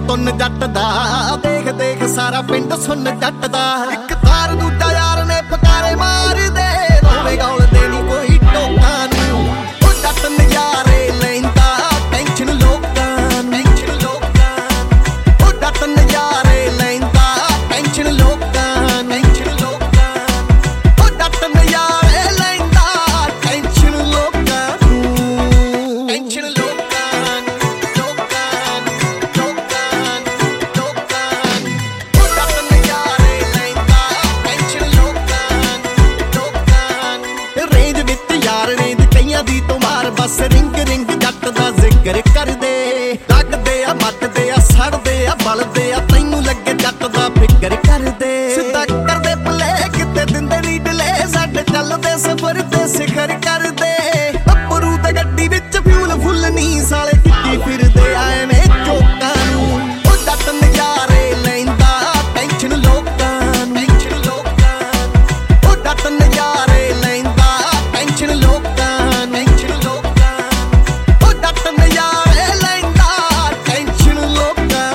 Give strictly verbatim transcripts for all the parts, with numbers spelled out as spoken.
ਤੁੰਨ ਜੱਟ ਦਾ ਦੇਖ ਦੇਖ ਸਾਰਾ ਪਿੰਡ ਸੁਣ ਜੱਟ ਦਾ ਇੱਕ ਤਾਰ ਦੂਜਾ ਯਾਰ ਨੇ ਪਕਾਰੇ ਮਾਰਦੇ ਰੋਵੇ ਗੌਲਦੇ ਨੀ ਕੋਈ ਟੋਕਾਂ ਨੂੰ ਉਹ ਜੱਟ ਨਜ਼ਾਰੇ ਲੈਂਦਾ ਟੈਨਸ਼ਨ ਲੋਕਾਂ ਨੂੰ ਟੈਨਸ਼ਨ ਲੋਕਾਂ ਉਹ ਜੱਟ ਨਜ਼ਾਰੇ ਲੈਂਦਾ ਟੈਨਸ਼ਨ ਲੋਕਾਂ ਨੂੰ ਟੈਨਸ਼ਨ ਲੋਕਾਂ ਉਹ ਜੱਟ ਨਜ਼ਾਰੇ ਲੈਂਦਾ ਟੈਨਸ਼ਨ ਲੋਕਾਂ ਨੂੰ ਟੈਨਸ਼ਨ ਲੋਕਾਂ ਨੂੰ ਲੋਕਾਂ ਨੂੰ ਲੋਕਾਂ ਨੂੰ ਲੋਕਾਂ ਨੂੰ ਉਹ ਜੱਟ ਨਜ਼ਾਰੇ ਲੈਂਦਾ ਟੈਨਸ਼ਨ ਲੋਕਾਂ ਨੂੰ ਲੋਕਾਂ ਨੂੰ ਰੇਂਜ ਵਿੱਚ ਯਾਰ ਰੇਂਜ ਕਈਆਂ ਦੀ ਤੋਂ ਮਾਰ ਬਸ ਰਿੰਗ ਰਿੰਗ ਜੱਟ ਦਾ ਜ਼ਿਕਰ ਕਰਦੇ ਲੱਗਦੇ ਆ ਮੱਟਦੇ ਆ ਸੜਦੇ ਆ ਬਲਦੇ ਆ ਤੈਨੂੰ ਲੱਗੇ ਜੱਟ ਦਾ ਫਿਕਰ ਕਰਦੇ ਸਿੱਧਾ ਕਰਦੇ ਪਲੇ ਕਿਤੇ ਦਿੰਦੇ ਨੀ ਡਲੇ ਸਾਡੇ ਚੱਲਦੇ ਸਫ਼ਰ ਤੇ ਸਿਖਰ ਕਰਦੇ ਅੱਪਰੂ ਤੇ ਗੱਡੀ ਵਿੱਚ ਫਿਊਲ ਫੁੱਲ ਨੀ ਸਾਲੇ ਕਿੱਟੀ ਫਿਰਦੇ ਆ ਐਵੇਂ ਚੋਕਾਂ ਨੂੰ ਉਹ ਜੱਟ ਨਜ਼ਾਰੇ ਲੈਂਦਾ ਟੈਨਸ਼ਨ ਲੋਕਾਂ ਨੂੰ ਟੈਨਸ਼ਨ ਲੋਕਾਂ ਨੂੰ ਉਹ ਜੱਟ ਨਜ਼ਾਰੇ ਲੈਂਦਾ ਟੈਨਸ਼ਨ ਲੋਕਾਂ ਨੂੰ ਟੈਨਸ਼ਨ ਲੋਕਾਂ ਨੂੰ ਉਹ ਜੱਟ ਨਜ਼ਾਰੇ ਲੈਂਦਾ ਟੈਨਸ਼ਨ ਲੋਕਾਂ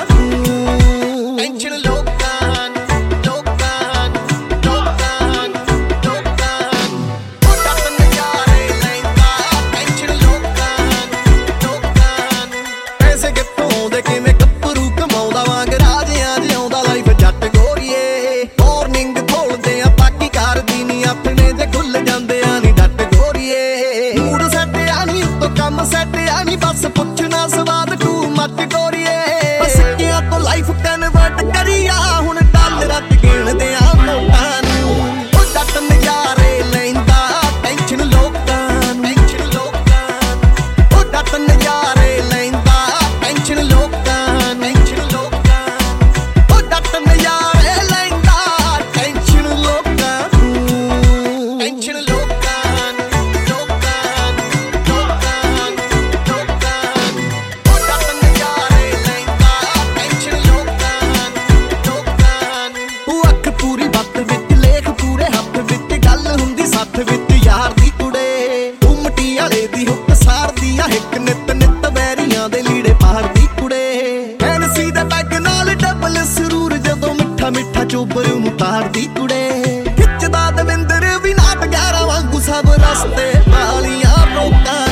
ਨੂੰ ਟੈਨਸ਼ਨ ਲੋਕਾਂ ਨੂੰ ਲੋਕਾਂ ਨੂੰ ਲੋਕਾਂ ਨੂੰ ਲੋਕਾਂ ਨੂੰ ਉਹ ਜੱਟ ਨਜ਼ਾਰੇ ਲੈਂਦਾ ਟੈਨਸ਼ਨ ਲੋਕਾਂ ਨੂੰ ਲੋਕਾਂ ਨੂੰ ਪੈਸੇ ਕਿੱਥੋਂ ਆਉਂਦੇ ਕਿਵੇਂ ਗੱਭਰੂ ਕਮਾਉਂਦਾ ਵਾਂਗ ਰਾਜਿਆਂ ਜਿਉਂਦਾ ਲਾਈਫ ਜੱਟ ਗੋਰੀਏ ਮਾਰਨਿੰਗ ਖੋਲਦੇ ਆ ਬਾਕੀ ਕਰਦੀ ਨੀ ਆਪਣੇ ਜੇ ਖੁੱਲ ਜਾਂਦੇ ਆ ਨੀ ਡੱਟ ਗੋਰੀਏ ਮੂਡ ਸੈੱਟ ਆ ਨੀ ਉੱਤੋਂ ਕੰਮ ਸੈੱਟ ਆ ਨੀ ਬਸ ਪੁੱਛਣਾ ਸਵਾਦ ਟੂ ਮੱਚ ਗੋਰੀਏ ਬਸ ਸਿੱਕਿਆਂ ਤੋਂ ਲਾਈਫ ਕਨਵਰਟ ਕਰੀਆ ਹੁਣ ਡਾਲਰਾਂ ਚ ਗਿਣਦੇ ਆ ਨੋਟਾਂ ਨੂੰ ਉਹ ਜੱਟ ਨਜ਼ਾਰੇ ਲੈਂਦਾ ਟੈਨਸ਼ਨ ਲੋਕਾਂ ਨੂੰ ਟੈਨਸ਼ਨ ਲੋਕਾਂ ਨੂੰ ਉਹ ਜੱਟ ਨਜ਼ਾਰੇ ਲੈਂਦਾ ਟੈਨਸ਼ਨ ਲੋਕਾਂ ਨੂੰ ਟੈਨਸ਼ਨ ਲੋਕਾਂ ਨੂੰ ਉਹ ਜੱਟ ਨਜ਼ਾਰੇ ਲੈਂਦਾ ਟੈਨਸ਼ਨ ਲੋਕਾਂ ਨੂੰ ਟੈਨਸ਼ਨ ਲੋਕਾਂ ਨੂੰ ਲੋਕਾਂ ਨੂੰ ਲੋਕਾਂ ਨੂੰ ਲੋਕਾਂ ਨੂੰ ਉਹ ਜੱਟ ਨਜ਼ਾਰੇ ਲੈਂਦਾ ਟੈਨਸ਼ਨ ਲੋਕਾਂ ਨੂੰ ਲੋਕਾਂ ਨੂੰ ਉਹ ਅੱਖ ਪੂਰੀ ਬੱਤ ਵਿੱਚ ਲੇਖ ਪੂਰੇ ਹੱਥ ਵਿੱਚ ਗੱਲ ਹੁੰਦੀ ਸੱਥ ਵਿੱਚ ਯਾਰ ਦੀ ਕੁੜੇ ਉਮਟੀ ਵਾਲੇ ਦੀ ਹੁੱਕ ਸਾਰਦੀ ਆ ਹਿੱਕ ਨਿੱਤ ਨਿੱਤ ਵੈਰੀਆਂ ਦੇ ਲੀੜੇ ਪਾਰਦੀ ਕੁੜੇ ਐਨਸੀ ਦੇ ਪੈਗ ਨਾਲ ਡਬਲ ਸਰੂਰ ਜਦੋਂ ਮਿੱਠਾ ਮਿੱਠਾ ਚੋਬਰ ਨੂੰ ਤਾਰਦੀ ਕੁੜੇ ਖਿੱਚਦਾ ਦਵਿੰਦਰ ਵੀ ਨਾਟ ਗਿਆਰਾਂ ਵਾਂਗੂ ਸਭ ਰਸਤੇ ਵਾਲੀਆਂ ਰੋਕਾਂ